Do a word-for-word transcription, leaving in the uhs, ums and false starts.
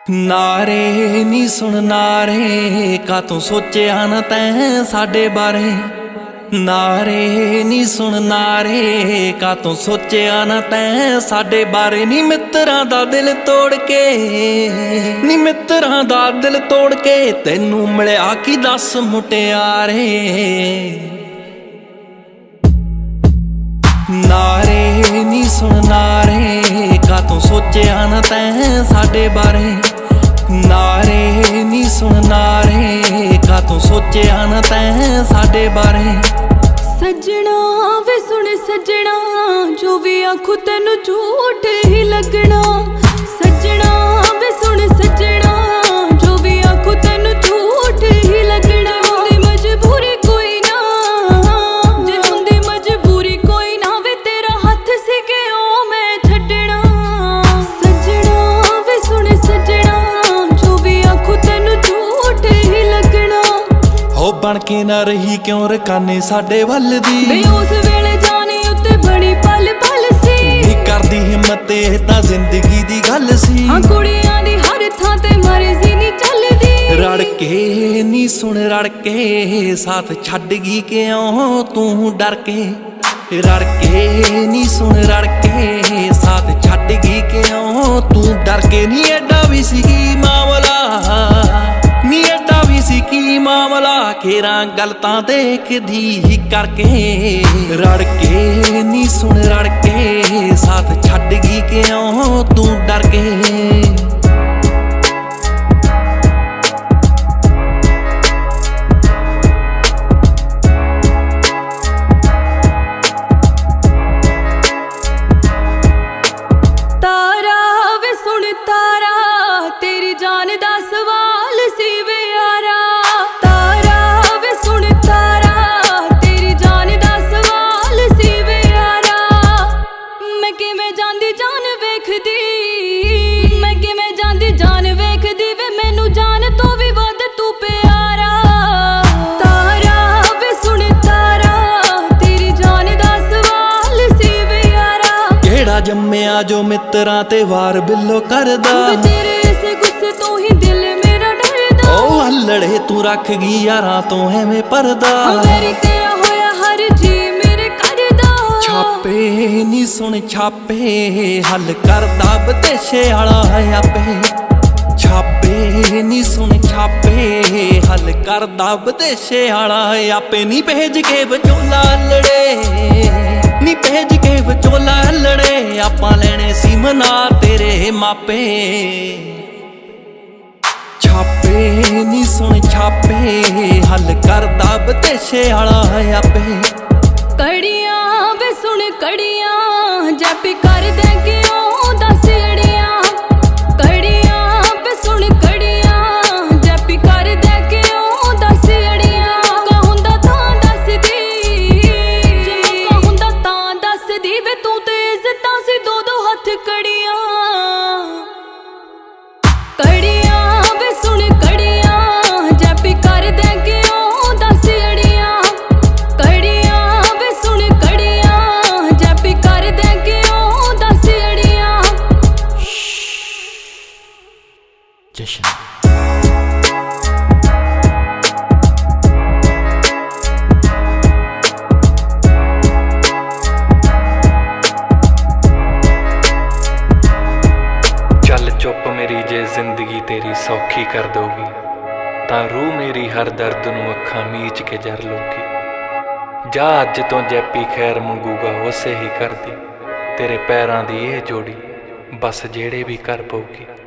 नारे नी सुन नारे का तू सोचिया न तैं साडे बारे। नारे नी सुन नारे का तू सोचिया न तैं साडे बारे। नी मित्रां दा दिल तोड़ के नी मित्रां दा दिल तोड़ के तैनू मिलिया की दस मुटियारे। नारे नी सुन नारे का तू सोचिया न तैं साडे बारे। नारे नी सुन नारे का तू सोचिया न तैं साडे बारे। सजना वे सुन सजना जो भी आखूं तैनू झूठ ही लगना। सजना वे सुन सजना जो भी आखूं तैनू झूठ ही लगना। हुंदी मजबूरी कोई ना जे हुंदी मजबूरी कोई ना वे तेरा हथ सी के ओ मैं छड्डना। सजना वे सुन सजना जो भी आखूं तैनू झूठ ही लगना। हो बन के ना रही क्यों रकाने साडे वल दी। वे उस वेले जाने उत्ते बड़ी पल पल सी। नी करदी हिम्मत ए तां जिंदगी दी गल सी। हां कुड़ियां दी हर थां ते मर्जी नी चलदी। रड़ के नी सुन रड़ के साथ छड्ड गई क्यों तू डर के। रड़ के नी सुन रड़ के साथ छड्ड गई क्यों तू डर के। नी एडा भी सी मामला नी एडा भी सी की मामला केरा गलतां देखदी ही करके। रड़ के नी सुन रड़ के साथ छड्ड गई क्यों तू डर के। तारा वे सुन तारा तेरी जान दा सवाल सी वे यारा। तारा वे सुन तारा तेरी जान दा सवाल सी वे यारा। मैं किवें जांदी जान वेखदी मैं किवें जांदी जान वेखदी वे मैनू जान तो भी वध तू प्यारा। तारा वे सुन तारा तेरी जान दा सवाल सी वे यारा। केड़ा जम्मिया जो मित्रां ते वार बिल्लो करदा। तेरे इस गुस्से तो ही दिल मेरा डरदा। ओ हल्लड़े तू रख गई यारां तो एवें परदा। मेरी तेरा होया हर जी मेरे करदा। छापे नी सुन छापे हल करदा बतेशे आला आपे। छापे नी सुन छापे हल करदा बतेशे आला आपे। नी भेज के विचोला लड़े नी भेज के विचोला लड़े आपां लेने सी मना तेरे मापे। छापे नी सुन छापे हल करदा बतेशे आला आपे। कड़ियां वे सुन कड़ियां जैपी कर दे क्यों दस अड़ियां। कड़ियां वे सुन कड़ियां जैपी कर दे क्यों दस अड़ियां। मौका हुंदा तां दस दी जे मौका हुंदा तां दस दी वे तू ते इज्जतां सी दो दो हथ कड़ियां। कड़ियां वे सुन कड़ियां जैपी कर दे क्यों दस अड़ियां। कड़ियां वे सुन कड़ियां जैपी कर दे क्यों दस अड़ियां। जशन चल चुप मेरी जे जिंदगी तेरी सौखी कर दोगी तां रूह मेरी हर दर्द नूं अखां मीच के जर लोगी। जा अज तो जैपी खैर मंगूगा उसे ही कर दी तेरे पैरां दी ये जोड़ी बस जेड़े भी कर पऊगी।